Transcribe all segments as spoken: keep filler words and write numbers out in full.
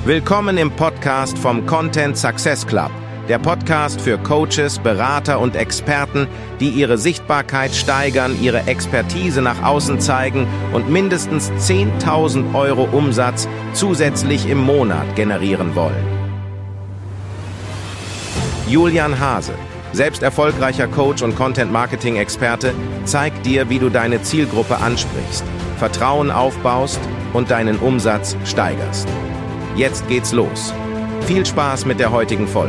Willkommen im Podcast vom Content Success Club, der Podcast für Coaches, Berater und Experten, die ihre Sichtbarkeit steigern, ihre Expertise nach außen zeigen und mindestens zehntausend Euro Umsatz zusätzlich im Monat generieren wollen. Julian Hase, selbst erfolgreicher Coach und Content-Marketing-Experte, zeigt dir, wie du deine Zielgruppe ansprichst, Vertrauen aufbaust und deinen Umsatz steigerst. Jetzt geht's los. Viel Spaß mit der heutigen Folge.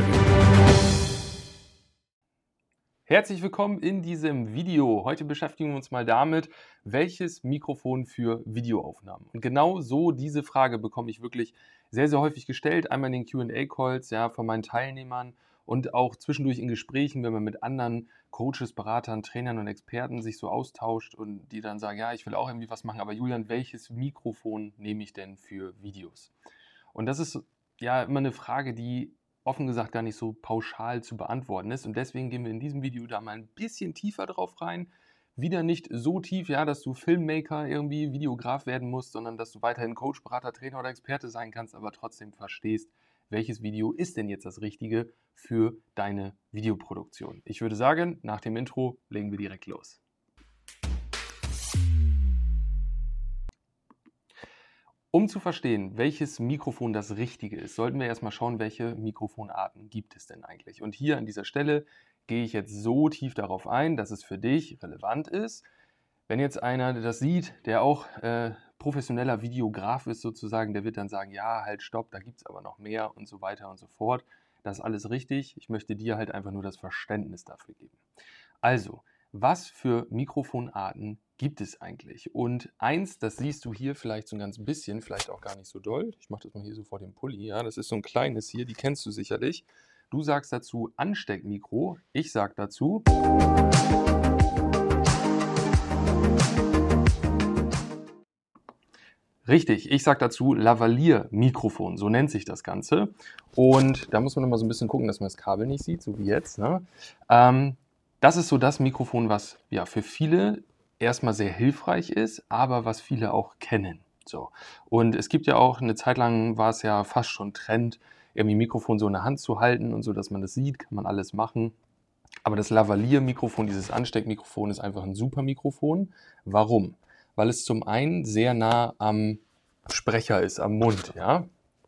Herzlich willkommen in diesem Video. Heute beschäftigen wir uns mal damit, welches Mikrofon für Videoaufnahmen. Und genau so diese Frage bekomme ich wirklich sehr, sehr häufig gestellt. Einmal in den Q and A-Calls, ja, von meinen Teilnehmern und auch zwischendurch in Gesprächen, wenn man mit anderen Coaches, Beratern, Trainern und Experten sich so austauscht und die dann sagen, ja, ich will auch irgendwie was machen, aber Julian, welches Mikrofon nehme ich denn für Videos? Und das ist ja immer eine Frage, die offen gesagt gar nicht so pauschal zu beantworten ist. Und deswegen gehen wir in diesem Video da mal ein bisschen tiefer drauf rein. Wieder nicht so tief, ja, dass du Filmmaker, irgendwie Videograf werden musst, sondern dass du weiterhin Coach, Berater, Trainer oder Experte sein kannst, aber trotzdem verstehst, welches Video ist denn jetzt das Richtige für deine Videoproduktion. Ich würde sagen, nach dem Intro legen wir direkt los. Um zu verstehen, welches Mikrofon das Richtige ist, sollten wir erstmal schauen, welche Mikrofonarten gibt es denn eigentlich. Und hier an dieser Stelle gehe ich jetzt so tief darauf ein, dass es für dich relevant ist. Wenn jetzt einer das sieht, der auch äh, professioneller Videograf ist sozusagen, der wird dann sagen, ja, halt, stopp, da gibt es aber noch mehr und so weiter und so fort. Das ist alles richtig. Ich möchte dir halt einfach nur das Verständnis dafür geben. Also, was für Mikrofonarten gibt es eigentlich? Und eins, das siehst du hier vielleicht so ein ganz bisschen, vielleicht auch gar nicht so doll. Ich mache das mal hier so vor dem Pulli. Ja, das ist so ein kleines hier, die kennst du sicherlich. Du sagst dazu Ansteckmikro. Ich sage dazu Richtig, ich sage dazu Lavalier-Mikrofon, so nennt sich das Ganze. Und da muss man nochmal so ein bisschen gucken, dass man das Kabel nicht sieht, so wie jetzt. Ne? Ähm, das ist so das Mikrofon, was ja für viele erstmal sehr hilfreich ist, aber was viele auch kennen. So. Und es gibt ja auch, eine Zeit lang war es ja fast schon Trend, irgendwie Mikrofon so in der Hand zu halten und so, dass man das sieht, kann man alles machen. Aber das Lavalier-Mikrofon, dieses Ansteckmikrofon, ist einfach ein super Mikrofon. Warum? Weil es zum einen sehr nah am Sprecher ist, am Mund, ja.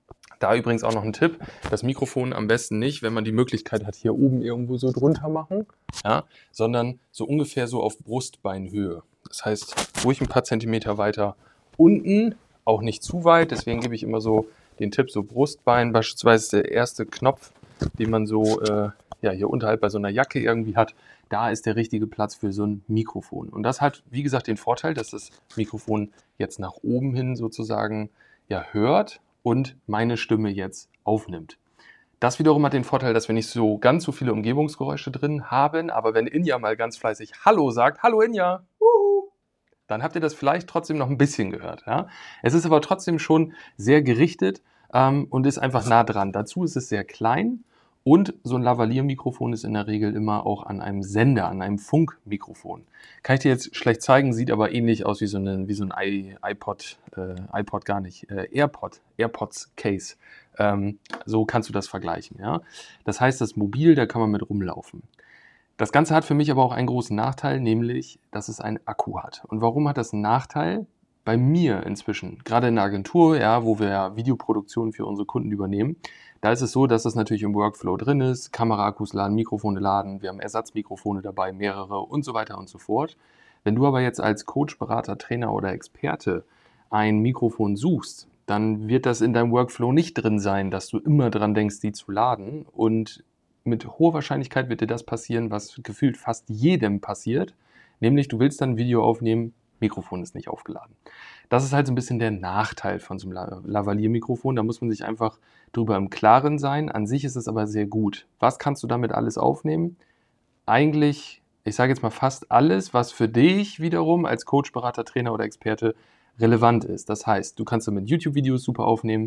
Da übrigens auch noch ein Tipp, das Mikrofon am besten nicht, wenn man die Möglichkeit hat, hier oben irgendwo so drunter machen, ja, sondern so ungefähr so auf Brustbeinhöhe. Das heißt, ruhig ein paar Zentimeter weiter unten, auch nicht zu weit, deswegen gebe ich immer so den Tipp, so Brustbein, beispielsweise der erste Knopf, den man so äh, ja, hier unterhalb bei so einer Jacke irgendwie hat, da ist der richtige Platz für so ein Mikrofon. Und das hat, wie gesagt, den Vorteil, dass das Mikrofon jetzt nach oben hin sozusagen ja, hört und meine Stimme jetzt aufnimmt. Das wiederum hat den Vorteil, dass wir nicht so ganz so viele Umgebungsgeräusche drin haben, aber wenn Inja mal ganz fleißig Hallo sagt, Hallo Inja, uhu, dann habt ihr das vielleicht trotzdem noch ein bisschen gehört. Ja? Es ist aber trotzdem schon sehr gerichtet ähm, und ist einfach nah dran. Dazu ist es sehr klein. Und so ein Lavalier-Mikrofon ist in der Regel immer auch an einem Sender, an einem Funkmikrofon. Kann ich dir jetzt schlecht zeigen, sieht aber ähnlich aus wie so, eine, wie so ein I, iPod, äh, iPod gar nicht, äh, AirPod, AirPods-Case. Ähm, so kannst du das vergleichen. Ja? Das heißt, das Mobil, da kann man mit rumlaufen. Das Ganze hat für mich aber auch einen großen Nachteil, nämlich, dass es einen Akku hat. Und warum hat das einen Nachteil? Bei mir inzwischen, gerade in der Agentur, ja, wo wir ja Videoproduktionen für unsere Kunden übernehmen, da ist es so, dass das natürlich im Workflow drin ist, Kameraakkus laden, Mikrofone laden, wir haben Ersatzmikrofone dabei, mehrere und so weiter und so fort. Wenn du aber jetzt als Coach, Berater, Trainer oder Experte ein Mikrofon suchst, dann wird das in deinem Workflow nicht drin sein, dass du immer dran denkst, die zu laden. Und mit hoher Wahrscheinlichkeit wird dir das passieren, was gefühlt fast jedem passiert, nämlich du willst dann ein Video aufnehmen, Mikrofon ist nicht aufgeladen. Das ist halt so ein bisschen der Nachteil von so einem Lavalier-Mikrofon. Da muss man sich einfach drüber im Klaren sein. An sich ist es aber sehr gut. Was kannst du damit alles aufnehmen? Eigentlich, ich sage jetzt mal fast alles, was für dich wiederum als Coach, Berater, Trainer oder Experte relevant ist. Das heißt, du kannst damit YouTube-Videos super aufnehmen.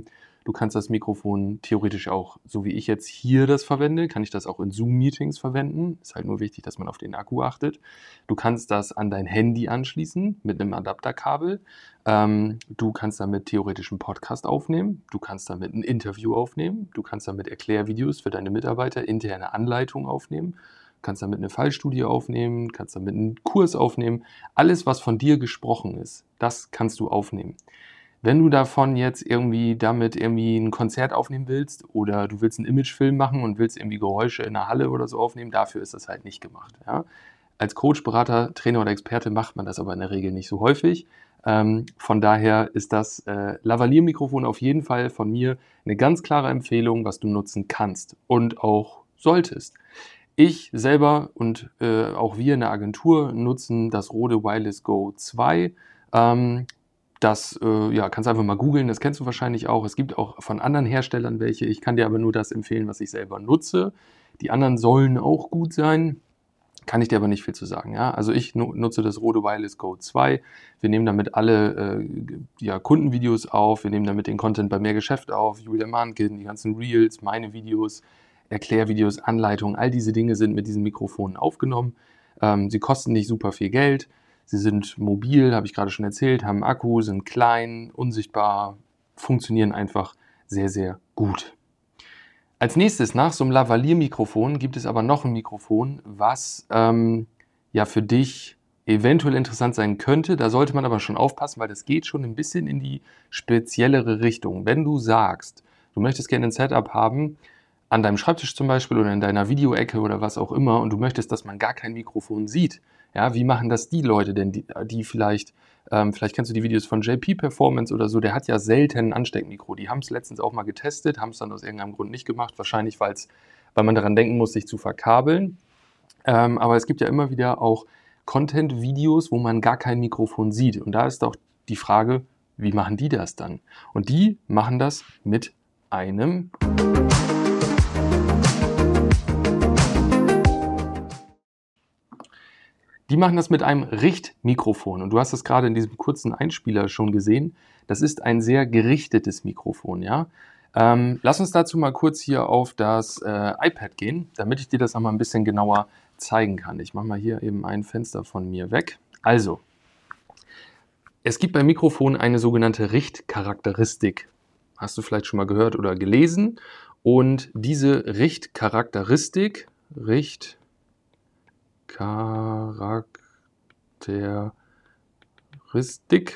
Du kannst das Mikrofon theoretisch auch, so wie ich jetzt hier das verwende, kann ich das auch in Zoom-Meetings verwenden. Ist halt nur wichtig, dass man auf den Akku achtet. Du kannst das an dein Handy anschließen mit einem Adapterkabel. Ähm, du kannst damit theoretisch einen Podcast aufnehmen. Du kannst damit ein Interview aufnehmen. Du kannst damit Erklärvideos für deine Mitarbeiter, interne Anleitungen aufnehmen. Kannst damit eine Fallstudie aufnehmen, kannst damit einen Kurs aufnehmen. Alles, was von dir gesprochen ist, das kannst du aufnehmen. Wenn du davon jetzt irgendwie damit irgendwie ein Konzert aufnehmen willst oder du willst einen Imagefilm machen und willst irgendwie Geräusche in der Halle oder so aufnehmen, dafür ist das halt nicht gemacht. Ja? Als Coach, Berater, Trainer oder Experte macht man das aber in der Regel nicht so häufig. Ähm, von daher ist das äh, Lavalier-Mikrofon auf jeden Fall von mir eine ganz klare Empfehlung, was du nutzen kannst und auch solltest. Ich selber und äh, auch wir in der Agentur nutzen das Rode Wireless Go zwei. Ähm, das äh, ja, kannst du einfach mal googeln, das kennst du wahrscheinlich auch. Es gibt auch von anderen Herstellern welche. Ich kann dir aber nur das empfehlen, was ich selber nutze. Die anderen sollen auch gut sein. Kann ich dir aber nicht viel zu sagen. Ja? Also ich nutze das Rode Wireless Go zwei. Wir nehmen damit alle äh, ja, Kundenvideos auf. Wir nehmen damit den Content bei Mehr Geschäft auf. Julia Mahnken, die ganzen Reels, meine Videos, Erklärvideos, Anleitungen. All diese Dinge sind mit diesen Mikrofonen aufgenommen. Ähm, sie kosten nicht super viel Geld. Sie sind mobil, habe ich gerade schon erzählt, haben Akku, sind klein, unsichtbar, funktionieren einfach sehr, sehr gut. Als nächstes, nach so einem Lavalier-Mikrofon, gibt es aber noch ein Mikrofon, was ähm, ja für dich eventuell interessant sein könnte. Da sollte man aber schon aufpassen, weil das geht schon ein bisschen in die speziellere Richtung. Wenn du sagst, du möchtest gerne ein Setup haben, an deinem Schreibtisch zum Beispiel oder in deiner Videoecke oder was auch immer, und du möchtest, dass man gar kein Mikrofon sieht. Ja, wie machen das die Leute denn, die, die vielleicht, ähm, vielleicht kennst du die Videos von J P Performance oder so, der hat ja selten ein Ansteckmikro. Die haben es letztens auch mal getestet, haben es dann aus irgendeinem Grund nicht gemacht, wahrscheinlich weil's, weil man daran denken muss, sich zu verkabeln. Ähm, aber es gibt ja immer wieder auch Content-Videos, wo man gar kein Mikrofon sieht. Und da ist doch die Frage, wie machen die das dann? Und die machen das mit einem... Die machen das mit einem Richtmikrofon und du hast es gerade in diesem kurzen Einspieler schon gesehen. Das ist ein sehr gerichtetes Mikrofon, ja. Ähm, lass uns dazu mal kurz hier auf das äh, iPad gehen, damit ich dir das auch mal ein bisschen genauer zeigen kann. Ich mache mal hier eben ein Fenster von mir weg. Also, es gibt beim Mikrofon eine sogenannte Richtcharakteristik. Hast du vielleicht schon mal gehört oder gelesen? Und diese Richtcharakteristik, Richt Charakteristik,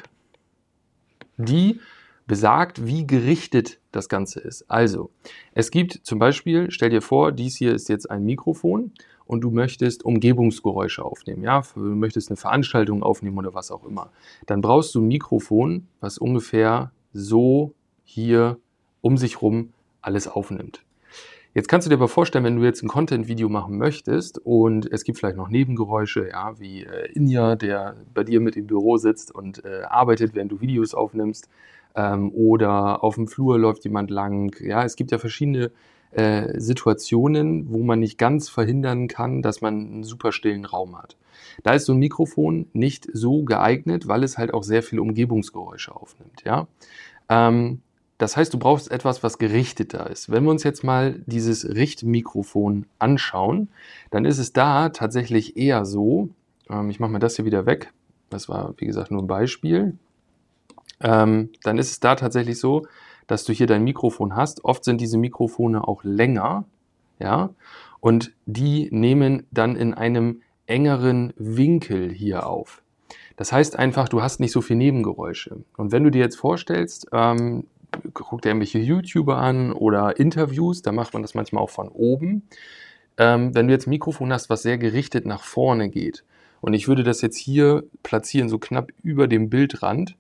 die besagt, wie gerichtet das Ganze ist. Also, es gibt zum Beispiel, stell dir vor, dies hier ist jetzt ein Mikrofon und du möchtest Umgebungsgeräusche aufnehmen, ja, du möchtest eine Veranstaltung aufnehmen oder was auch immer. Dann brauchst du ein Mikrofon, was ungefähr so hier um sich rum alles aufnimmt. Jetzt kannst du dir aber vorstellen, wenn du jetzt ein Content-Video machen möchtest und es gibt vielleicht noch Nebengeräusche, ja, wie äh, Inja, der bei dir mit im Büro sitzt und äh, arbeitet, während du Videos aufnimmst, ähm, oder auf dem Flur läuft jemand lang. Ja, es gibt ja verschiedene äh, Situationen, wo man nicht ganz verhindern kann, dass man einen super stillen Raum hat. Da ist so ein Mikrofon nicht so geeignet, weil es halt auch sehr viele Umgebungsgeräusche aufnimmt, ja. Ähm, Das heißt, du brauchst etwas, was gerichteter ist. Wenn wir uns jetzt mal dieses Richtmikrofon anschauen, dann ist es da tatsächlich eher so, ähm, ich mache mal das hier wieder weg, das war, wie gesagt, nur ein Beispiel, ähm, dann ist es da tatsächlich so, dass du hier dein Mikrofon hast. Oft sind diese Mikrofone auch länger, ja, und die nehmen dann in einem engeren Winkel hier auf. Das heißt einfach, du hast nicht so viel Nebengeräusche. Und wenn du dir jetzt vorstellst, ähm, guck dir irgendwelche YouTuber an oder Interviews, da macht man das manchmal auch von oben. Ähm, wenn du jetzt ein Mikrofon hast, was sehr gerichtet nach vorne geht und ich würde das jetzt hier platzieren, so knapp über dem Bildrand,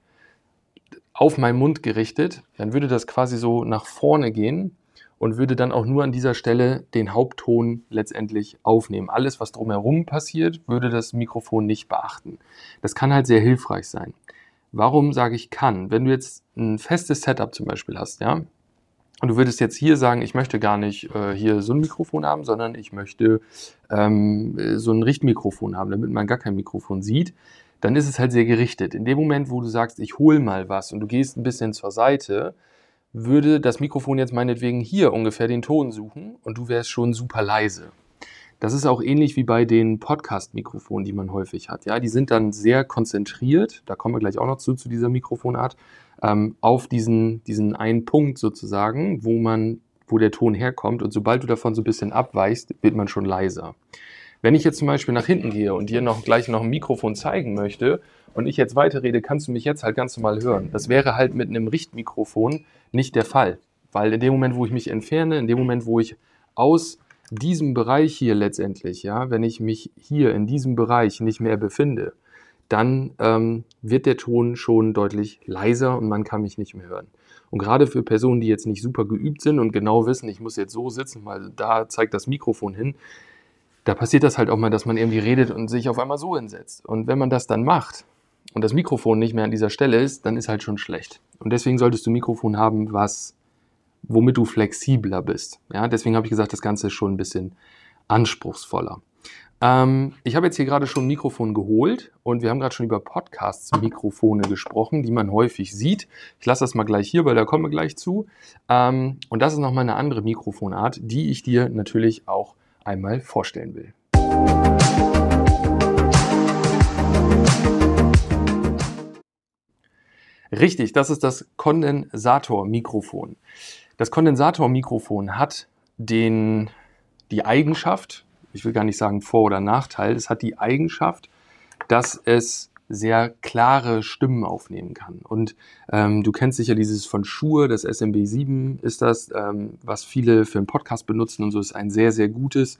auf meinen Mund gerichtet, dann würde das quasi so nach vorne gehen und würde dann auch nur an dieser Stelle den Hauptton letztendlich aufnehmen. Alles, was drumherum passiert, würde das Mikrofon nicht beachten. Das kann halt sehr hilfreich sein. Warum sage ich kann? Wenn du jetzt ein festes Setup zum Beispiel hast, ja, und du würdest jetzt hier sagen, ich möchte gar nicht äh, hier so ein Mikrofon haben, sondern ich möchte ähm, so ein Richtmikrofon haben, damit man gar kein Mikrofon sieht, dann ist es halt sehr gerichtet. In dem Moment, wo du sagst, ich hole mal was und du gehst ein bisschen zur Seite, würde das Mikrofon jetzt meinetwegen hier ungefähr den Ton suchen und du wärst schon super leise. Das ist auch ähnlich wie bei den Podcast-Mikrofonen, die man häufig hat. Ja, die sind dann sehr konzentriert, da kommen wir gleich auch noch zu, zu dieser Mikrofonart, ähm, auf diesen, diesen einen Punkt sozusagen, wo man, wo der Ton herkommt. Und sobald du davon so ein bisschen abweichst, wird man schon leiser. Wenn ich jetzt zum Beispiel nach hinten gehe und dir noch gleich noch ein Mikrofon zeigen möchte und ich jetzt weiterrede, kannst du mich jetzt halt ganz normal hören. Das wäre halt mit einem Richtmikrofon nicht der Fall, weil in dem Moment, wo ich mich entferne, in dem Moment, wo ich aus diesem Bereich hier letztendlich, ja, wenn ich mich hier in diesem Bereich nicht mehr befinde, dann ähm, wird der Ton schon deutlich leiser und man kann mich nicht mehr hören. Und gerade für Personen, die jetzt nicht super geübt sind und genau wissen, ich muss jetzt so sitzen, weil da zeigt das Mikrofon hin, da passiert das halt auch mal, dass man irgendwie redet und sich auf einmal so hinsetzt. Und wenn man das dann macht und das Mikrofon nicht mehr an dieser Stelle ist, dann ist halt schon schlecht. Und deswegen solltest du ein Mikrofon haben, was womit du flexibler bist. Ja, deswegen habe ich gesagt, das Ganze ist schon ein bisschen anspruchsvoller. Ähm, ich habe jetzt hier gerade schon ein Mikrofon geholt und wir haben gerade schon über Podcasts-Mikrofone gesprochen, die man häufig sieht. Ich lasse das mal gleich hier, weil da kommen wir gleich zu. Ähm, und das ist nochmal eine andere Mikrofonart, die ich dir natürlich auch einmal vorstellen will. Richtig, das ist das Kondensatormikrofon. Das Kondensatormikrofon hat den, die Eigenschaft, ich will gar nicht sagen Vor- oder Nachteil, es hat die Eigenschaft, dass es sehr klare Stimmen aufnehmen kann. Und ähm, du kennst sicher dieses von Shure, das S M B sieben ist das, ähm, was viele für einen Podcast benutzen und so, ist ein sehr, sehr gutes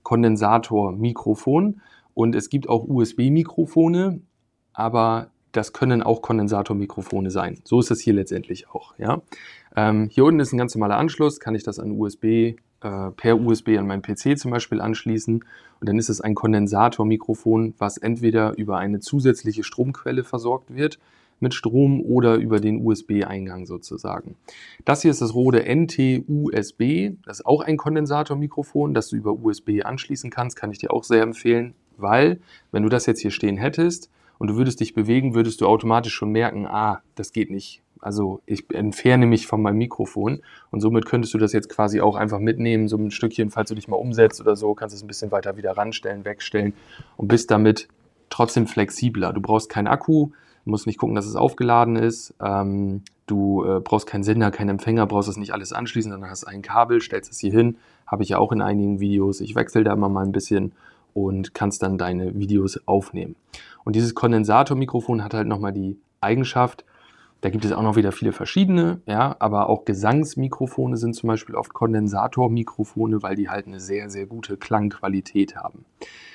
Kondensatormikrofon. Und es gibt auch U S B-Mikrofone, aber das können auch Kondensatormikrofone sein. So ist es hier letztendlich auch. Ja? Ähm, hier unten ist ein ganz normaler Anschluss, kann ich das an U S B, äh, per U S B an meinen P C zum Beispiel anschließen. Und dann ist es ein Kondensatormikrofon, was entweder über eine zusätzliche Stromquelle versorgt wird mit Strom oder über den U S B-Eingang sozusagen. Das hier ist das Rode N T U S B. Das ist auch ein Kondensatormikrofon, das du über U S B anschließen kannst. Kann ich dir auch sehr empfehlen, weil wenn du das jetzt hier stehen hättest, und du würdest dich bewegen, würdest du automatisch schon merken, ah, das geht nicht. Also ich entferne mich von meinem Mikrofon und somit könntest du das jetzt quasi auch einfach mitnehmen, so ein Stückchen, falls du dich mal umsetzt oder so, kannst du es ein bisschen weiter wieder ranstellen, wegstellen und bist damit trotzdem flexibler. Du brauchst keinen Akku, musst nicht gucken, dass es aufgeladen ist, ähm, du äh, brauchst keinen Sender, keinen Empfänger, brauchst das nicht alles anschließen, sondern hast ein Kabel, stellst es hier hin, habe ich ja auch in einigen Videos, ich wechsle da immer mal ein bisschen und kannst dann deine Videos aufnehmen. Und dieses Kondensatormikrofon hat halt nochmal die Eigenschaft, da gibt es auch noch wieder viele verschiedene, ja, aber auch Gesangsmikrofone sind zum Beispiel oft Kondensatormikrofone, weil die halt eine sehr, sehr gute Klangqualität haben.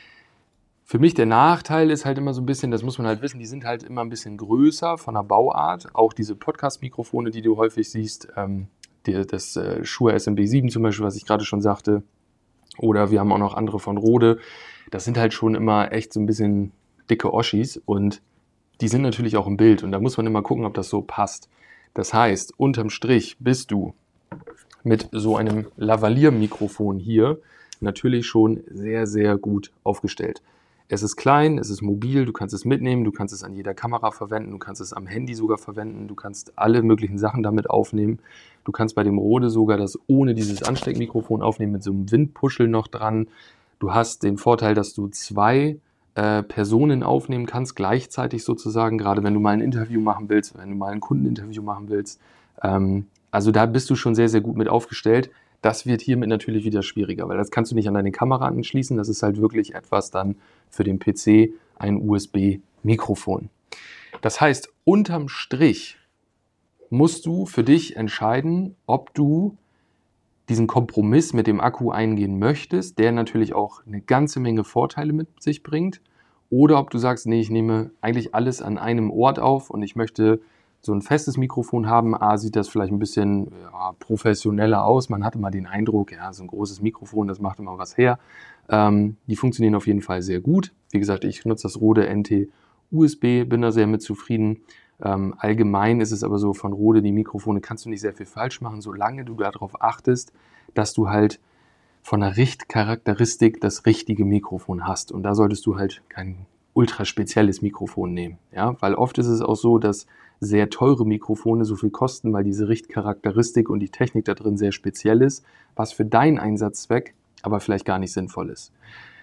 Für mich der Nachteil ist halt immer so ein bisschen, das muss man halt wissen, die sind halt immer ein bisschen größer von der Bauart. Auch diese Podcast-Mikrofone, die du häufig siehst, ähm, die, das äh, Shure S M B sieben zum Beispiel, was ich gerade schon sagte, oder wir haben auch noch andere von Rode. Das sind halt schon immer echt so ein bisschen dicke Oschis und die sind natürlich auch im Bild und da muss man immer gucken, ob das so passt. Das heißt, unterm Strich bist du mit so einem Lavalier-Mikrofon hier natürlich schon sehr, sehr gut aufgestellt. Es ist klein, es ist mobil, du kannst es mitnehmen, du kannst es an jeder Kamera verwenden, du kannst es am Handy sogar verwenden, du kannst alle möglichen Sachen damit aufnehmen. Du kannst bei dem Rode sogar das ohne dieses Ansteckmikrofon aufnehmen, mit so einem Windpuschel noch dran. Du hast den Vorteil, dass du zwei äh, Personen aufnehmen kannst, gleichzeitig sozusagen, gerade wenn du mal ein Interview machen willst, wenn du mal ein Kundeninterview machen willst. Ähm, also da bist du schon sehr, sehr gut mit aufgestellt. Das wird hiermit natürlich wieder schwieriger, weil das kannst du nicht an deine Kamera anschließen. Das ist halt wirklich etwas dann für den P C, ein U S B-Mikrofon. Das heißt, unterm Strich musst du für dich entscheiden, ob du diesen Kompromiss mit dem Akku eingehen möchtest, der natürlich auch eine ganze Menge Vorteile mit sich bringt, oder ob du sagst, nee, ich nehme eigentlich alles an einem Ort auf und ich möchte so ein festes Mikrofon haben. A, sieht das vielleicht ein bisschen ja, professioneller aus. Man hat immer den Eindruck, ja, so ein großes Mikrofon, das macht immer was her. Ähm, die funktionieren auf jeden Fall sehr gut. Wie gesagt, ich nutze das Rode N T U S B, bin da sehr mit zufrieden. Ähm, allgemein ist es aber so, von Rode, die Mikrofone kannst du nicht sehr viel falsch machen, solange du darauf achtest, dass du halt von der Richtcharakteristik das richtige Mikrofon hast. Und da solltest du halt kein ultra spezielles Mikrofon nehmen. Ja? Weil oft ist es auch so, dass sehr teure Mikrofone so viel kosten, weil diese Richtcharakteristik und die Technik da drin sehr speziell ist, was für deinen Einsatzzweck aber vielleicht gar nicht sinnvoll ist.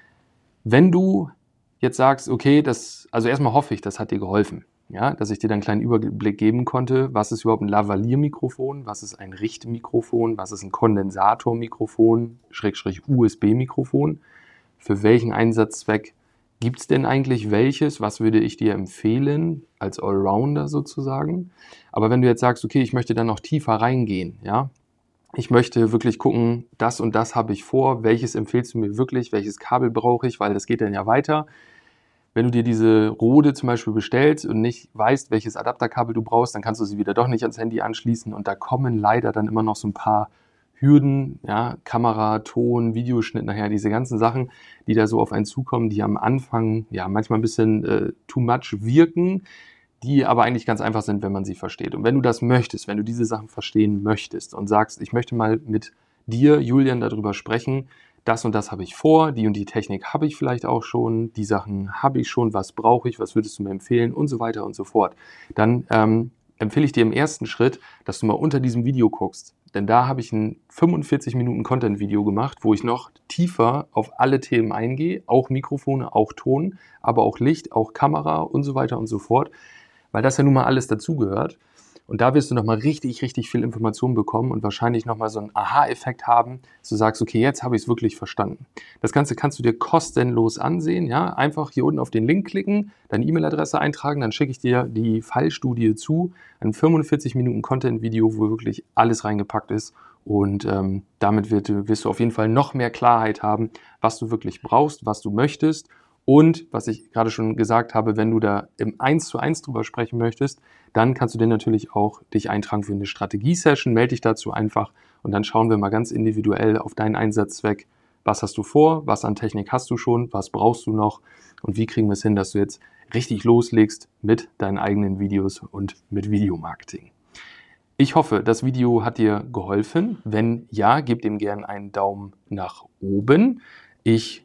Wenn du jetzt sagst, okay, das, also erstmal hoffe ich, das hat dir geholfen, ja, dass ich dir dann einen kleinen Überblick geben konnte, was ist überhaupt ein Lavalier-Mikrofon, was ist ein Richtmikrofon, was ist ein Kondensatormikrofon, Schrägstrich U S B-Mikrofon, für welchen Einsatzzweck gibt es denn eigentlich welches, was würde ich dir empfehlen, als Allrounder sozusagen. Aber wenn du jetzt sagst, okay, ich möchte dann noch tiefer reingehen, ja, ich möchte wirklich gucken, das und das habe ich vor, welches empfehlst du mir wirklich, welches Kabel brauche ich, weil das geht dann ja weiter. Wenn du dir diese Rode zum Beispiel bestellst und nicht weißt, welches Adapterkabel du brauchst, dann kannst du sie wieder doch nicht ans Handy anschließen und da kommen leider dann immer noch so ein paar Hürden, ja, Kamera, Ton, Videoschnitt, nachher diese ganzen Sachen, die da so auf einen zukommen, die am Anfang ja manchmal ein bisschen äh, too much wirken, die aber eigentlich ganz einfach sind, wenn man sie versteht. Und wenn du das möchtest, wenn du diese Sachen verstehen möchtest und sagst, ich möchte mal mit dir, Julian, darüber sprechen, das und das habe ich vor, die und die Technik habe ich vielleicht auch schon, die Sachen habe ich schon, was brauche ich, was würdest du mir empfehlen und so weiter und so fort, dann ähm, empfehle ich dir im ersten Schritt, dass du mal unter diesem Video guckst. Denn da habe ich ein fünfundvierzig Minuten Content-Video gemacht, wo ich noch tiefer auf alle Themen eingehe, auch Mikrofone, auch Ton, aber auch Licht, auch Kamera und so weiter und so fort, weil das ja nun mal alles dazugehört. Und da wirst du nochmal richtig, richtig viel Information bekommen und wahrscheinlich nochmal so einen Aha-Effekt haben, dass du sagst, okay, jetzt habe ich es wirklich verstanden. Das Ganze kannst du dir kostenlos ansehen, ja, einfach hier unten auf den Link klicken, deine E-Mail-Adresse eintragen, dann schicke ich dir die Fallstudie zu, ein fünfundvierzig Minuten Content-Video, wo wirklich alles reingepackt ist und ähm, damit wird, wirst du auf jeden Fall noch mehr Klarheit haben, was du wirklich brauchst, was du möchtest. Und was ich gerade schon gesagt habe, wenn du da im eins zu eins drüber sprechen möchtest, dann kannst du dir natürlich auch dich eintragen für eine Strategie-Session. Melde dich dazu einfach und dann schauen wir mal ganz individuell auf deinen Einsatzzweck. Was hast du vor? Was an Technik hast du schon? Was brauchst du noch? Und wie kriegen wir es hin, dass du jetzt richtig loslegst mit deinen eigenen Videos und mit Videomarketing? Ich hoffe, das Video hat dir geholfen. Wenn ja, gib dem gerne einen Daumen nach oben. Ich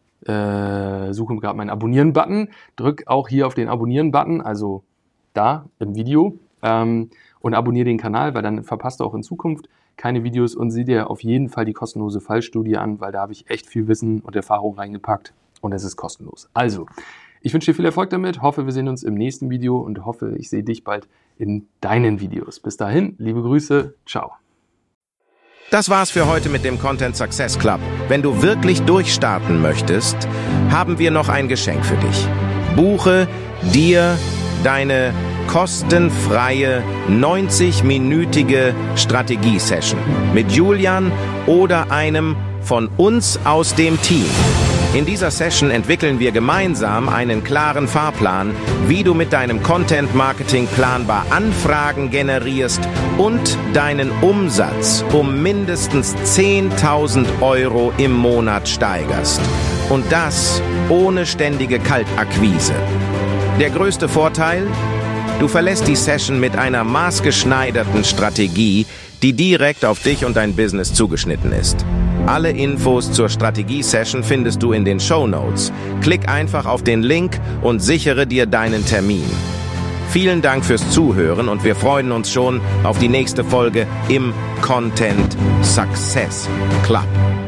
Äh, suche gerade meinen Abonnieren-Button, drück auch hier auf den Abonnieren-Button, also da im Video ähm, und abonniere den Kanal, weil dann verpasst du auch in Zukunft keine Videos und sieh dir auf jeden Fall die kostenlose Fallstudie an, weil da habe ich echt viel Wissen und Erfahrung reingepackt und es ist kostenlos. Also, ich wünsche dir viel Erfolg damit, hoffe, wir sehen uns im nächsten Video und hoffe, ich sehe dich bald in deinen Videos. Bis dahin, liebe Grüße, ciao. Das war's für heute mit dem Content Success Club. Wenn du wirklich durchstarten möchtest, haben wir noch ein Geschenk für dich. Buche dir deine kostenfreie neunzig-minütige Strategie-Session mit Julian oder einem von uns aus dem Team. In dieser Session entwickeln wir gemeinsam einen klaren Fahrplan, wie du mit deinem Content-Marketing planbar Anfragen generierst und deinen Umsatz um mindestens zehntausend Euro im Monat steigerst. Und das ohne ständige Kaltakquise. Der größte Vorteil? Du verlässt die Session mit einer maßgeschneiderten Strategie, die direkt auf dich und dein Business zugeschnitten ist. Alle Infos zur Strategie-Session findest du in den Shownotes. Klick einfach auf den Link und sichere dir deinen Termin. Vielen Dank fürs Zuhören und wir freuen uns schon auf die nächste Folge im Content Success Club.